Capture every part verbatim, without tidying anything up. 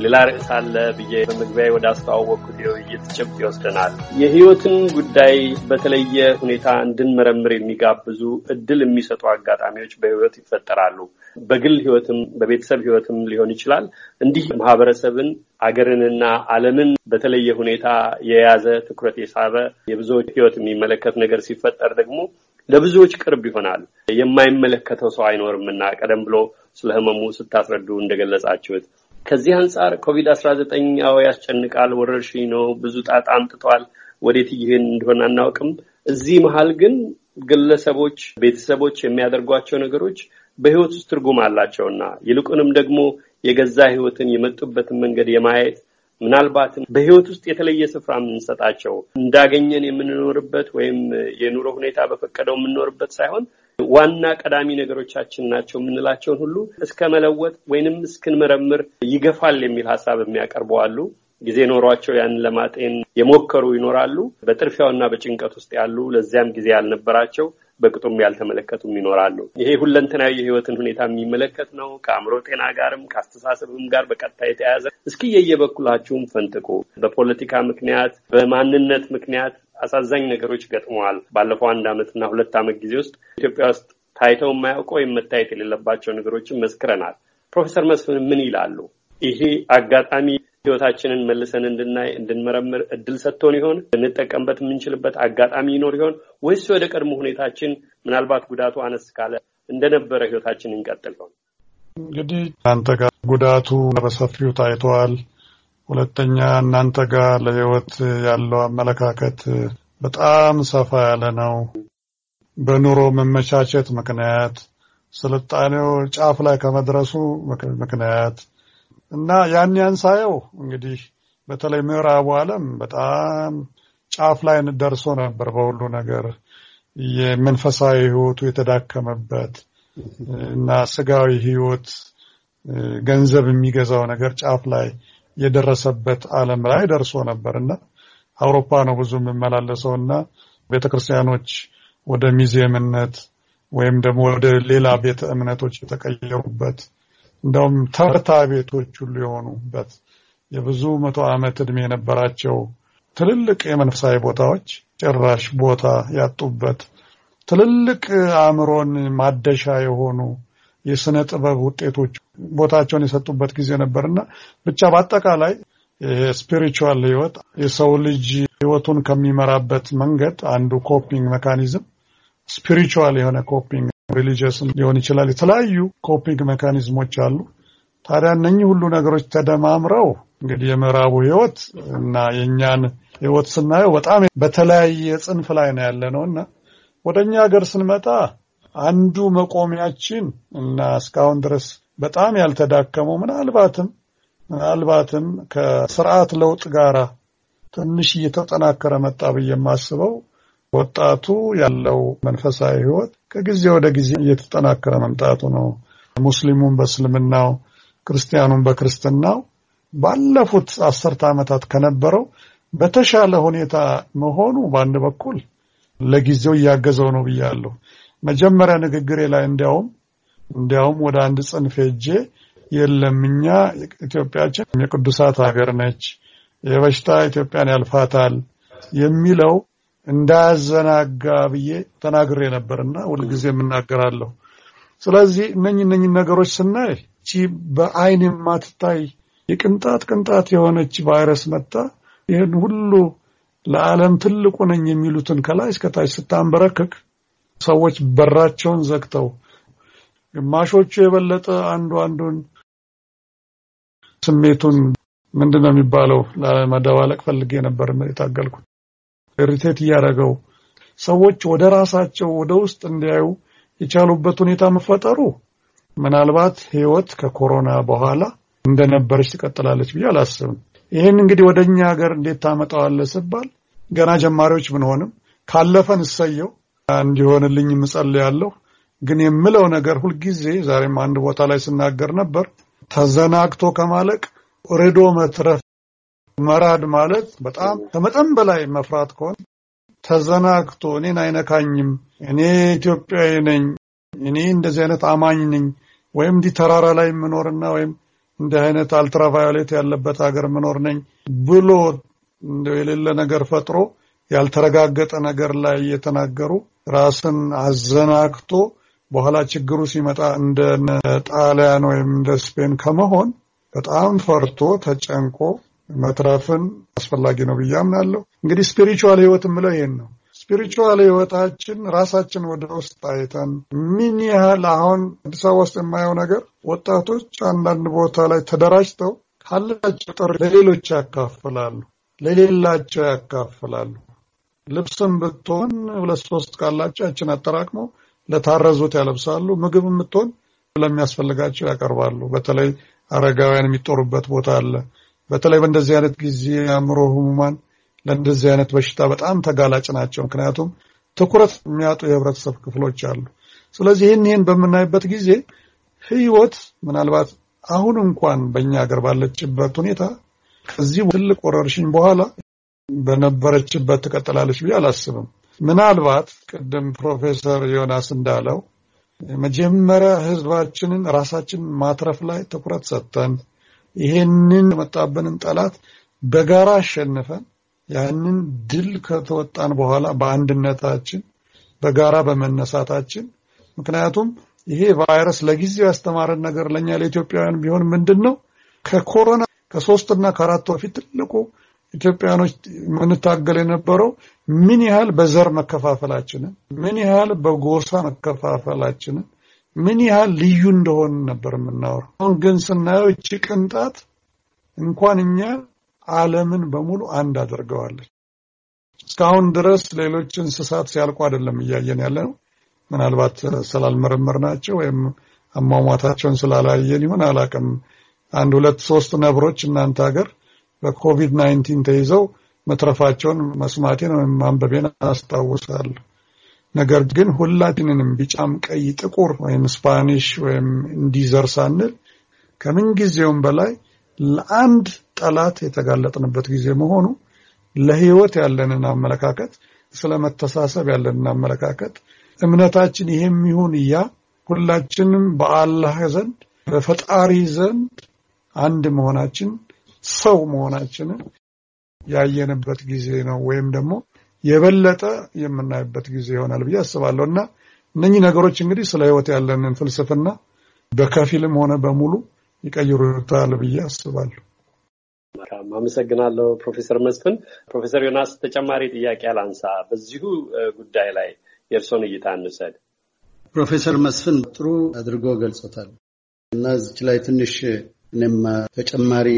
ሌላ ርዕስ አለ ብዬ በመግቢያዬ ወደ አስተዋወቅኩት የውይይት ጭብጥ ይወስደናል። የህይወትን ጉዳይ በተለየ ሁኔታ እንድንመረምር የሚጋብዙ እድል የሚሰጡ አጋጣሚዎች በህይወት ይፈጠራሉ። በግል ህይወትም በቤተሰብ ህይወትም ሊሆን ይችላል። እንዲህ ማህበረሰብን አገርንና ዓለምን በተለየ ሁኔታ የያዘ ትኩረት የሳበ የብዙዎች ህይወት የሚመለከት ነገር ሲፈጠር ደግሞ ለብዙዎች ቅርብ ይሆናል። የማይመለከተው ሰው አይኖርምና ቀደም ብሎ ስለህመሙ ስታስረዱ እንደገለጻችሁት ከዚህ አንፃር ኮቪድ አስራ ዘጠኝ ያው ያስጨንቃል፣ ወረርሽኝ ነው፣ ብዙ ጣጣ አምጥቷል። ወዴት ይሄን እንደሆነ አናውቅም። እዚህ መሃል ግን ግለሰቦች፣ ቤተሰቦች የሚያደርጓቸው ነገሮች በህይወት ውስጥ ትርጉም አላቸውና ይልቁንም ደግሞ የገዛ ህይወትን የመጡበትን መንገድ የማየት ምናልባትም በህይወት ውስጥ የተለየ ስፍራ የምንሰጣቸው እንዳገኘን የምንኖርበት ወይም የኑሮ ሁኔታ በፈቀደው የምንኖርበት ሳይሆን ዋና ቀዳሚ ነገሮቻችን ናቸው የምንላቸውን ሁሉ እስከ መለወጥ ወይንም እስክንመረምር ይገፋል የሚል ሐሳብ የሚያቀርቡ አሉ። ጊዜ ኖሯቸው ያን ለማጤን የሞከሩ ይኖራሉ። በጥርፊያውና በጭንቀት ውስጥ ያሉ ለዚያም ጊዜ ያልነበራቸው በቅጡም ያልተመለከቱም ይኖራሉ። ይሄ ሁለንተናዊ የህይወትን ሁኔታ የሚመለከት ነው። ከአእምሮ ጤና ጋርም ከአስተሳሰብም ጋር በቀጥታ የተያያዘ። እስኪ የየበኩላችሁም ፈንጥቁ። በፖለቲካ ምክንያት፣ በማንነት ምክንያት አሳዛኝ ነገሮች ገጥመዋል። ባለፈው አንድ አመትና ሁለት አመት ጊዜ ውስጥ ኢትዮጵያ ውስጥ ታይተው የማያውቁ ወይም መታየት የሌለባቸው ነገሮችን መስክረናል። ፕሮፌሰር መስፍን ምን ይላሉ? ይሄ አጋጣሚ ህይወታችንን መልሰን እንድናይ እንድንመረምር እድል ሰጥቶን ይሆን? እንጠቀምበት የምንችልበት አጋጣሚ ይኖር ይሆን? ወይስ ወደ ቀድሞ ሁኔታችን ምናልባት ጉዳቱ አነስ ካለ እንደነበረ ህይወታችን እንቀጥል ይሆን? እንግዲህ እናንተ ጋር ጉዳቱ በሰፊው ታይቷል። ሁለተኛ እናንተ ጋር ለህይወት ያለው አመለካከት በጣም ሰፋ ያለ ነው። በኑሮ መመቻቸት ምክንያት ስልጣኔው ጫፍ ላይ ከመድረሱ ምክንያት እና ያን ያንሳየው እንግዲህ በተለይ ምዕራቡ ዓለም በጣም ጫፍ ላይ ደርሶ ነበር። በሁሉ ነገር የመንፈሳዊ ህይወቱ የተዳከመበት እና ስጋዊ ህይወት ገንዘብ የሚገዛው ነገር ጫፍ ላይ የደረሰበት ዓለም ላይ ደርሶ ነበርና አውሮፓ ነው ብዙ የሚመላለሰውና ቤተክርስቲያኖች ወደ ሙዚየምነት ወይም ደግሞ ወደ ሌላ ቤተ እምነቶች የተቀየሩበት እንደውም ተርታ ቤቶች ሁሉ የሆኑበት የብዙ መቶ ዓመት ዕድሜ የነበራቸው ትልልቅ የመንፈሳዊ ቦታዎች ጭራሽ ቦታ ያጡበት ትልልቅ አእምሮን ማደሻ የሆኑ የስነ ጥበብ ውጤቶች ቦታቸውን የሰጡበት ጊዜ ነበርና ብቻ በአጠቃላይ የስፒሪቹዋል ህይወት የሰው ልጅ ህይወቱን ከሚመራበት መንገድ አንዱ ኮፒንግ ሜካኒዝም ስፒሪቹዋል የሆነ ኮፒንግ ሪሊጂየስ ሊሆን ይችላል። የተለያዩ ኮፒንግ ሜካኒዝሞች አሉ። ታዲያ እነኚህ ሁሉ ነገሮች ተደማምረው እንግዲህ የምዕራቡ ህይወት እና የኛን ህይወት ስናየው በጣም በተለያየ ጽንፍ ላይ ነው ያለነውና ወደኛ ሀገር ስንመጣ አንዱ መቆሚያችን እና እስካሁን ድረስ በጣም ያልተዳከመው ምናልባትም ምናልባትም ከስርዓት ለውጥ ጋራ ትንሽ እየተጠናከረ መጣ ብዬ የማስበው ወጣቱ ያለው መንፈሳዊ ህይወት ከጊዜ ወደ ጊዜ እየተጠናከረ መምጣቱ ነው። ሙስሊሙን በእስልምናው፣ ክርስቲያኑን በክርስትናው ባለፉት አስርተ ዓመታት ከነበረው በተሻለ ሁኔታ መሆኑ በአንድ በኩል ለጊዜው ያገዘው ነው ብያለሁ። መጀመሪያ ንግግሬ ላይ እንዲያውም እንዲያውም ወደ አንድ ጽንፍ ሄጄ የለምኛ ኢትዮጵያችን የቅዱሳት ሀገር ነች፣ የበሽታ ኢትዮጵያን ያልፋታል የሚለው እንዳያዘናጋ ብዬ ተናግሬ ነበርና ሁልጊዜ የምናገራለሁ። ስለዚህ እነኚህ እነኚህ ነገሮች ስናይ እቺ በአይን የማትታይ የቅንጣት ቅንጣት የሆነች ቫይረስ መጣ ይሄን ሁሉ ለዓለም ትልቁ ነኝ የሚሉትን ከላይ እስከ ታች ስታንበረክክ ሰዎች በራቸውን ዘግተው ግማሾቹ የበለጠ አንዱ አንዱን ስሜቱን ምንድነው የሚባለው ለማዳዋለቅ ፈልጌ ነበር የታገልኩት ሪቴት ያረጋው ሰዎች ወደ ራሳቸው ወደ ውስጥ እንዲያዩ የቻሉበት ሁኔታ መፈጠሩ ምናልባት ህይወት ከኮሮና በኋላ እንደነበረች ትቀጥላለች ብዬ አላስብም። ይሄን እንግዲህ ወደኛ ሀገር እንዴት ታመጣዋለህ ሲባል ገና ጀማሪዎች ምን ሆነም ካለፈን እሰየው እንዲሆንልኝ ምጸልያለሁ። ግን የምለው ነገር ሁሉ ጊዜ ዛሬም አንድ ቦታ ላይ ስናገር ነበር ተዘናግቶ ከማለቅ ሬዶ መትረፍ መራድ ማለት በጣም ከመጠን በላይ መፍራት ከሆነ ተዘናግቶ እኔን አይነካኝም እኔ ኢትዮጵያዊ ነኝ እኔ እንደዚህ አይነት አማኝ ነኝ ወይም ዲ ተራራ ላይ ምኖርና ወይም እንደ አይነት አልትራቫዮሌት ያለበት ሀገር መኖር ነኝ ብሎ እንደው የሌለ ነገር ፈጥሮ ያልተረጋገጠ ነገር ላይ የተናገሩ ራስን አዘናክቶ በኋላ ችግሩ ሲመጣ እንደ ጣሊያን ወይም እንደ ስፔን ከመሆን በጣም ፈርቶ ተጨንቆ መትረፍን አስፈላጊ ነው ብዬ አምናለሁ። እንግዲህ ስፒሪቹዋል ህይወት ምለው ይሄን ነው። ስፒሪቹዋል ህይወታችን ራሳችን ወደ ውስጥ አይተን ምን ያህል አሁን አዲስ አበባ ውስጥ የማየው ነገር ወጣቶች አንዳንድ ቦታ ላይ ተደራጅተው ካላቸው ጥሪ ለሌሎች ያካፍላሉ፣ ለሌላቸው ያካፍላሉ። ልብስም ብትሆን ሁለት ሶስት ካላቸው ያችን አጠራቅመው ለታረዙት ያለብሳሉ። ምግብም ብትሆን ለሚያስፈልጋቸው ያቀርባሉ። በተለይ አረጋውያን የሚጦሩበት ቦታ አለ። በተለይ በእንደዚህ አይነት ጊዜ አእምሮ ህሙማን ለእንደዚህ አይነት በሽታ በጣም ተጋላጭ ናቸው። ምክንያቱም ትኩረት የሚያጡ የህብረተሰብ ክፍሎች አሉ። ስለዚህ ይህን በምናይበት ጊዜ ህይወት ምናልባት አሁን እንኳን በእኛ ሀገር ባለችበት ሁኔታ ከዚህ ትልቅ ወረርሽኝ በኋላ በነበረችበት ትቀጥላለች ብዬ አላስብም። ምናልባት ቀደም ፕሮፌሰር ዮናስ እንዳለው መጀመሪያ ህዝባችንን ራሳችንን ማትረፍ ላይ ትኩረት ሰጥተን ይሄንን መጣበንን ጠላት በጋራ አሸንፈን ያንን ድል ከተወጣን በኋላ በአንድነታችን በጋራ በመነሳታችን ምክንያቱም ይሄ ቫይረስ ለጊዜው ያስተማረን ነገር ለኛ ለኢትዮጵያውያን ቢሆን ምንድነው ከኮሮና ከሶስት እና ከአራት ወር ፊት ትልቁ ኢትዮጵያኖች ምንታገል የነበረው ምን ያህል በዘር መከፋፈላችንን ምን ያህል በጎሳ መከፋፈላችንን ምን ያህል ልዩ እንደሆነ ነበር የምናወራው። አሁን ግን ስናየው እቺ ቅንጣት እንኳን እኛ ዓለምን በሙሉ አንድ አድርገዋለች። እስካሁን ድረስ ሌሎች እንስሳት ሲያልቁ አይደለም እያየን ያለነው። ምናልባት ስላልመረመርናቸው ወይም አሟሟታቸውን ስላላየን ይሆን አላውቅም። አንድ ሁለት ሶስት ነብሮች እናንተ ሀገር በኮቪድ ናይንቲን ተይዘው መትረፋቸውን መስማቴን ወይም ማንበቤን አስታውሳለሁ። ነገር ግን ሁላችንንም ቢጫም ቀይ ጥቁር ወይም ስፓኒሽ ወይም እንዲዘር ሳንል ከምን ጊዜውም በላይ ለአንድ ጠላት የተጋለጥንበት ጊዜ መሆኑ ለህይወት ያለንን አመለካከት ስለመተሳሰብ ያለንን አመለካከት እምነታችን ይሄም ይሁን ያ ሁላችንም በአላህ ዘንድ በፈጣሪ ዘንድ አንድ መሆናችን ሰው መሆናችንን ያየንበት ጊዜ ነው ወይም ደግሞ የበለጠ የምናይበት ጊዜ ይሆናል ብዬ አስባለሁና እነኚህ ነገሮች እንግዲህ ስለ ህይወት ያለንን ፍልስፍና በከፊልም ሆነ በሙሉ ይቀይሩታል ብዬ አስባለሁ። ማም አመሰግናለሁ ፕሮፌሰር መስፍን። ፕሮፌሰር ዮናስ ተጨማሪ ጥያቄ አላንሳ በዚሁ ጉዳይ ላይ የርሶን እይታ እንሰድ። ፕሮፌሰር መስፍን ጥሩ አድርጎ ገልጾታል እና እዚህ ላይ ትንሽ እኔም ተጨማሪ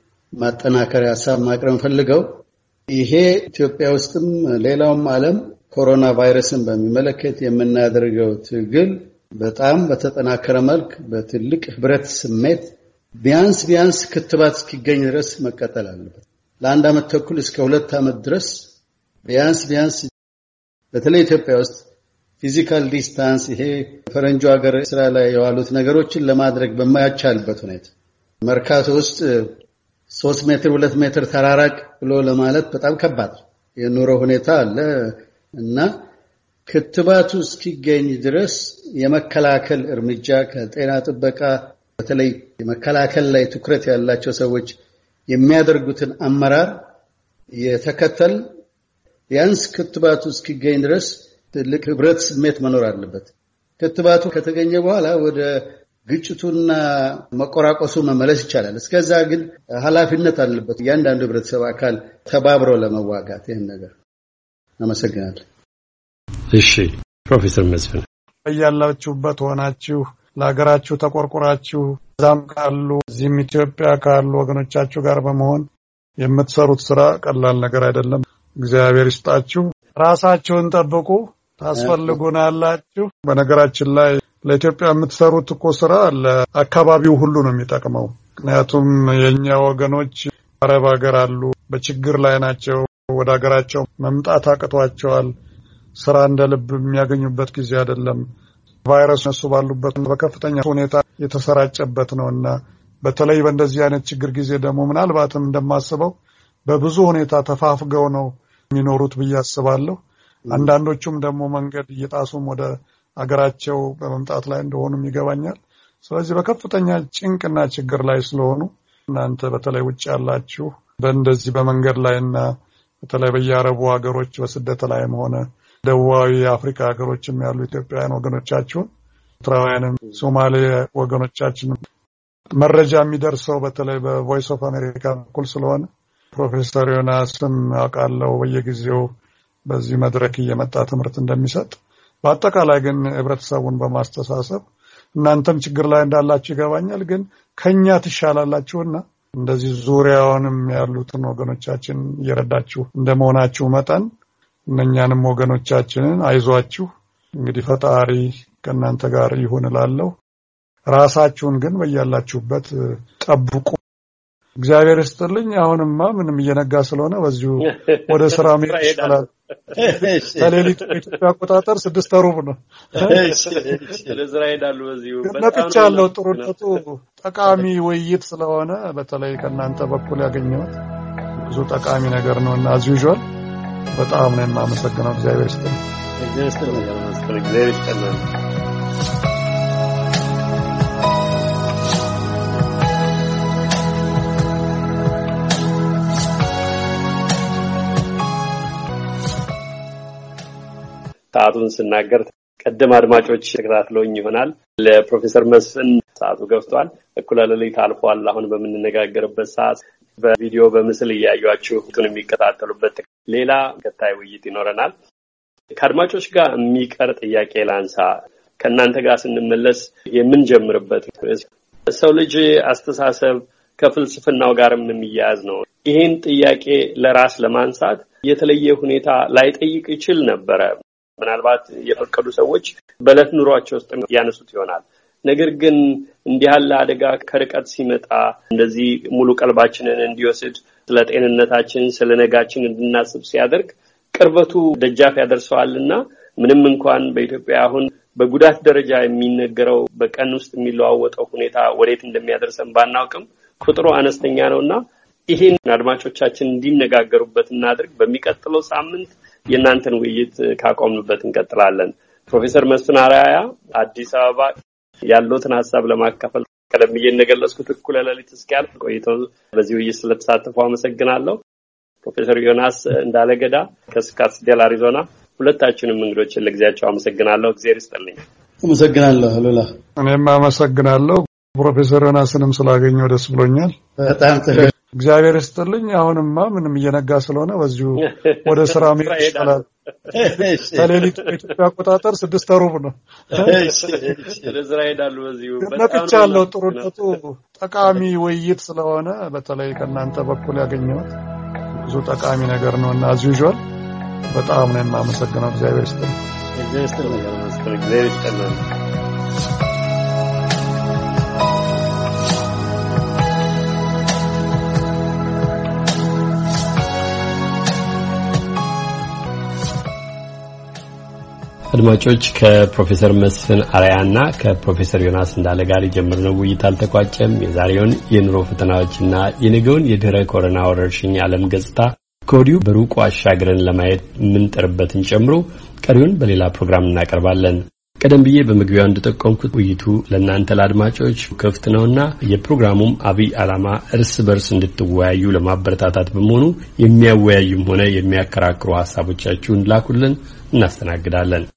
ማጠናከሪያ ሐሳብ ማቅረብ ፈልገው ይሄ ኢትዮጵያ ውስጥም ሌላውም ዓለም ኮሮና ቫይረስን በሚመለከት የምናደርገው ትግል በጣም በተጠናከረ መልክ በትልቅ ህብረት ስሜት ቢያንስ ቢያንስ ክትባት እስኪገኝ ድረስ መቀጠል አለበት። ለአንድ አመት ተኩል እስከ ሁለት አመት ድረስ ቢያንስ ቢያንስ በተለይ ኢትዮጵያ ውስጥ ፊዚካል ዲስታንስ ይሄ ፈረንጆ ሀገር ስራ ላይ የዋሉት ነገሮችን ለማድረግ በማያቻልበት ሁኔታ መርካቶ ውስጥ ሶስት ሜትር ሁለት ሜትር ተራራቅ ብሎ ለማለት በጣም ከባድ የኑሮ ሁኔታ አለ እና ክትባቱ እስኪገኝ ድረስ የመከላከል እርምጃ ከጤና ጥበቃ በተለይ የመከላከል ላይ ትኩረት ያላቸው ሰዎች የሚያደርጉትን አመራር የተከተል ቢያንስ ክትባቱ እስኪገኝ ድረስ ትልቅ ህብረት ስሜት መኖር አለበት። ክትባቱ ከተገኘ በኋላ ወደ ግጭቱና መቆራቆሱ መመለስ ይቻላል። እስከዛ ግን ኃላፊነት አለበት እያንዳንዱ ህብረተሰብ አካል ተባብሮ ለመዋጋት ይሄን ነገር። አመሰግናለሁ። እሺ ፕሮፌሰር መስፍን ያላችሁበት ሆናችሁ ለሀገራችሁ ተቆርቆራችሁ ዛም ካሉ እዚህም ኢትዮጵያ ካሉ ወገኖቻችሁ ጋር በመሆን የምትሰሩት ስራ ቀላል ነገር አይደለም። እግዚአብሔር ይስጣችሁ። ራሳችሁን ጠብቁ። ታስፈልጉናላችሁ። በነገራችን ላይ ለኢትዮጵያ የምትሰሩት እኮ ስራ ለአካባቢው ሁሉ ነው የሚጠቅመው። ምክንያቱም የኛ ወገኖች አረብ ሀገር አሉ፣ በችግር ላይ ናቸው። ወደ ሀገራቸው መምጣት አቅቷቸዋል። ስራ እንደልብ የሚያገኙበት ጊዜ አይደለም። ቫይረስ ነሱ ባሉበት በከፍተኛ ሁኔታ የተሰራጨበት ነውና በተለይ በእንደዚህ አይነት ችግር ጊዜ ደግሞ ምናልባትም እንደማስበው በብዙ ሁኔታ ተፋፍገው ነው የሚኖሩት ብዬ አስባለሁ። አንዳንዶቹም ደግሞ መንገድ እየጣሱም ወደ አገራቸው በመምጣት ላይ እንደሆኑም ይገባኛል። ስለዚህ በከፍተኛ ጭንቅና ችግር ላይ ስለሆኑ እናንተ በተለይ ውጭ ያላችሁ በእንደዚህ በመንገድ ላይና በተለይ በየአረቡ ሀገሮች በስደት ላይም ሆነ ደቡባዊ አፍሪካ ሀገሮችም ያሉ ኢትዮጵያውያን ወገኖቻችን ትራውያንም ሶማሌ ወገኖቻችን መረጃ የሚደርሰው በተለይ በቮይስ ኦፍ አሜሪካ በኩል ስለሆነ ፕሮፌሰር ዮናስም አውቃለሁ በየጊዜው በዚህ መድረክ እየመጣ ትምህርት እንደሚሰጥ በአጠቃላይ ግን ህብረተሰቡን በማስተሳሰብ እናንተም ችግር ላይ እንዳላችሁ ይገባኛል ግን ከኛ ትሻላላችሁና እንደዚህ ዙሪያውንም ያሉትን ወገኖቻችን እየረዳችሁ እንደመሆናችሁ መጠን እነኛንም ወገኖቻችንን አይዟችሁ እንግዲህ ፈጣሪ ከእናንተ ጋር ይሁን እላለሁ ራሳችሁን ግን በያላችሁበት ጠብቁ እግዚአብሔር ይስጥልኝ አሁንማ ምንም እየነጋ ስለሆነ በዚሁ ወደ ስራ መሄድ ይችላል ለሌሊት በኢትዮጵያ አቆጣጠር ስድስት ሩብ ነው ለዝራ ሄዳሉ በዚሁ በጣም ጥሩነቱ ጠቃሚ ውይይት ስለሆነ በተለይ ከእናንተ በኩል ያገኘሁት ብዙ ጠቃሚ ነገር ነውና as usual በጣም ነው የማመሰግነው እግዚአብሔር ይስጥልኝ እግዚአብሔር ይስጥልኝ እግዚአብሔር ይስጥልኝ ሰዓቱን ስናገር ቀደም አድማጮች ተከታትለውኝ ይሆናል ለፕሮፌሰር መስፍን ሰዓቱ ገብቷል እኩለ ሌሊት አልፏል አሁን በመነጋገርበት ሰዓት በቪዲዮ በምስል ያያያችሁ ሁሉንም የሚከታተሉበት ሌላ ከታይ ውይይት ይኖረናል ከአድማጮች ጋር የሚቀር ጥያቄ ላንሳ ከእናንተ ጋር ስንመለስ የምንጀምርበት ሰው ልጅ አስተሳሰብ ከፍልስፍናው ጋርም የሚያያዝ ነው ይሄን ጥያቄ ለራስ ለማንሳት የተለየ ሁኔታ ላይጠይቅ ይችል ነበር ምናልባት የፈቀዱ ሰዎች በለት ኑሯቸው ውስጥ ያነሱት ይሆናል ነገር ግን እንዲህ ያለ አደጋ ከርቀት ሲመጣ እንደዚህ ሙሉ ቀልባችንን እንዲወስድ ስለ ጤንነታችን ስለ ነጋችን እንድናስብ ሲያደርግ ቅርበቱ ደጃፍ ያደርሰዋልና ምንም እንኳን በኢትዮጵያ አሁን በጉዳት ደረጃ የሚነገረው በቀን ውስጥ የሚለዋወጠው ሁኔታ ወዴት እንደሚያደርሰን ባናውቅም ቁጥሩ አነስተኛ ነውና ይሄን አድማጮቻችን እንዲነጋገሩበት እናድርግ በሚቀጥለው ሳምንት የናንተን ውይይት ካቆምንበት እንቀጥላለን ፕሮፌሰር መስፍን አራያ አዲስ አበባ ያሉትን ሐሳብ ለማካፈል ቀደም እየነገለጽኩት እኩለ ሌሊት እስኪያልፍ ቆይተው በዚህ ውይይት ስለተሳተፉ አመሰግናለሁ ፕሮፌሰር ዮናስ እንዳለገዳ ከስካትስዴል አሪዞና ሁለታችንም እንግዶችን ለግዚያቸው አመሰግናለሁ እግዚአብሔር ይስጥልኝ አመሰግናለሁ አሉላ እኔም አመሰግናለሁ ፕሮፌሰር ዮናስንም ስላገኘው ደስ ብሎኛል በጣም እግዚአብሔር ይስጥልኝ አሁንማ ምንም እየነጋ ስለሆነ በዚሁ ወደ ስራ መሄድ ይችላል ለሌሊት በኢትዮጵያ አቆጣጠር ስድስት ሩብ ነው ለዝራ ሄዳሉ በዚሁ በጣም ጥሩነቱ ጠቃሚ ውይይት ስለሆነ በተለይ ከእናንተ በኩል ያገኘሁት ብዙ ጠቃሚ ነገር ነውና as usual በጣም ነው የማመሰግነው እግዚአብሔር ይስጥልኝ እግዚአብሔር ይስጥልኝ እግዚአብሔር ይስጥልኝ አድማጮች ከፕሮፌሰር መስፍን አራያና ከፕሮፌሰር ዮናስ እንዳለ ጋር የጀመርነው ውይይት አልተቋጨም የዛሬውን የኑሮ ፈተናዎችና የነገውን የድህረ ኮሮና ወረርሽኝ ዓለም ገጽታ ከወዲሁ በሩቁ አሻግረን ለማየት ምንጥርበትን ጨምሮ ቀሪውን በሌላ ፕሮግራም እናቀርባለን ቀደም ብዬ በመግቢያው እንደተጠቆምኩት ውይይቱ ለእናንተ ለአድማጮች ክፍት ነውና የፕሮግራሙም አብይ ዓላማ እርስ በርስ እንድትወያዩ ለማበረታታት በመሆኑ የሚያወያዩም ሆነ የሚያከራክሩ ሐሳቦቻችሁን ላኩልን እናስተናግዳለን